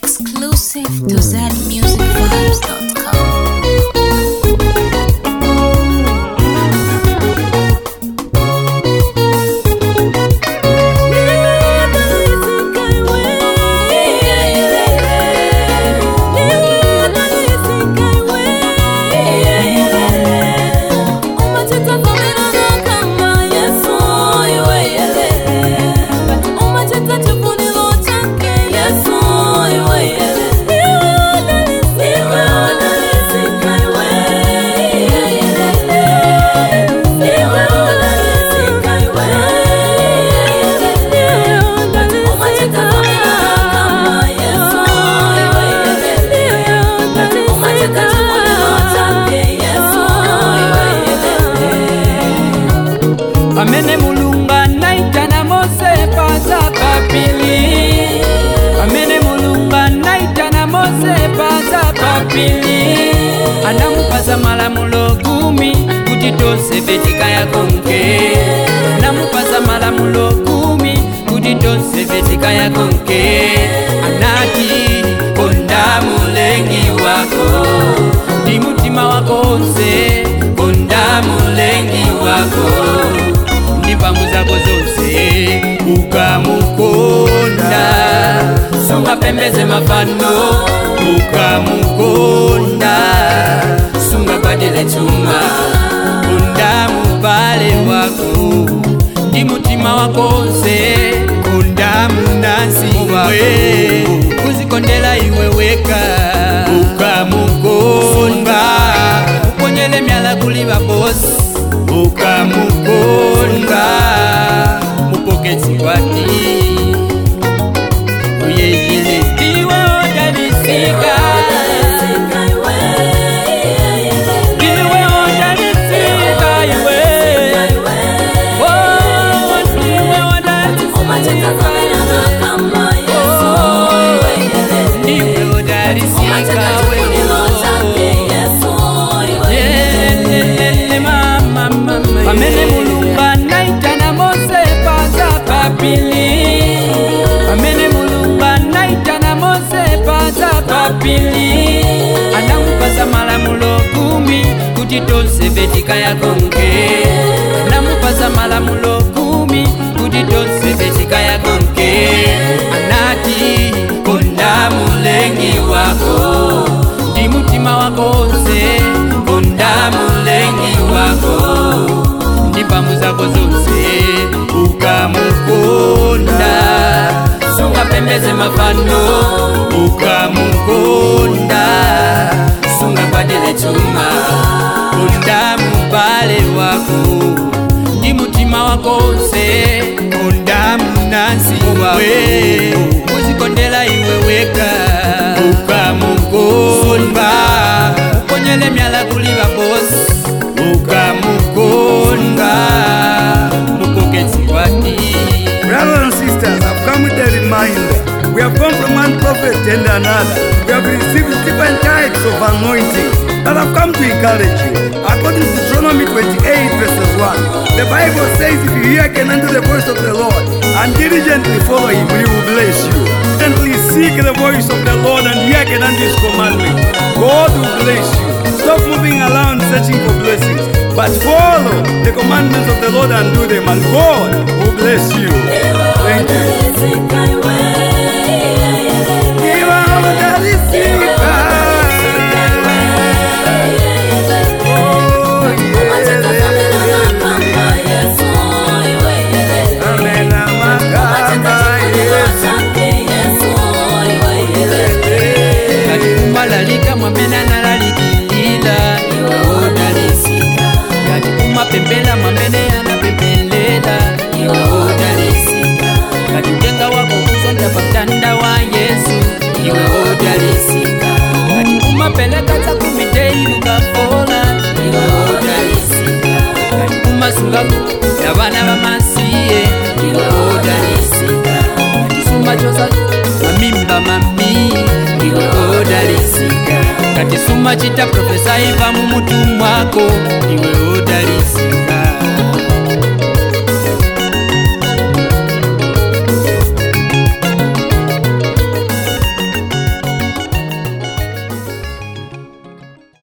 Exclusive to zmusicvibes.com. Amene mulunga naita na Mose pata papili. Amene mulunga naita na Mose pata papili. Anamupaza malamulo 10 kuti tonse betika ya konke. Anamupaza malamulo 10 kuti tonse betika ya konke. Anati konda mulengi wako ndi mutima wako onse. Konda mulengi wako ndipamu zako zonse. Ukamukonda sungapembeze mafano. Ukamukonda sungabadile chuma. Konda mubale wako ndi mutima wako onse. Konda munansi wawe kuzikondela iwe weka. Ukamukonda uponyele myala kuliba bosi. Ukamukonda mupokezi wati uyeyile iwe odalisika. Iwe odalisika iwe. Oh, iwe odalisika. Iwe odalisika Amene mulunga naita na Mose pata papili. Amene mulunga naita na Mose pata papili. Anamupaza malamulo 10 kuti tonse betika ya konke. Anamupaza malamulo 10 kuti tonse betika ya konke. Anati konda mulengi wako ndi mutima wako onse. Konda mulengi wako ndipamu zako zonse. Ukamukonda sungapembeze mafano. Ukamukonda sungabadile chuma. Konda mubale wako ndi mutima wako onse. Konda munansi wawe kuzikondela iwe weka. Ukamukonda uponyele myala kuliba bosi. Ukamukonda mupokezi wati. Brothers and sisters, I've come with a reminder. We have gone from one prophet and another. We have received different types of anointing that have come to encourage you. According to Deuteronomy 28 verses 1, the Bible says, if you hearken unto the voice of the Lord and diligently follow him, he will bless you. Diligently seek the voice of the Lord and hearken unto his commandment. God will bless you. Stop moving around searching for blessings, but follow the commandments of the Lord and do them, and God will bless you. Thank you. Malalika mwamena nalalikilila iwe odalisika. Kati kumapembela mwamene yanapembelela iwe odalisika. Kati ujenga wako kuzonda patanda wa Yesu iwe odalisika. Kati kumapeleka za kumitei lukafola iwe odalisika. Kati kumasungaku ya bana bamasiye iwe odalisika. Kati sumachosa mamimba mami iwe odalisika. Kati suma chita profesa iva mumutu mwako iwe odalisika.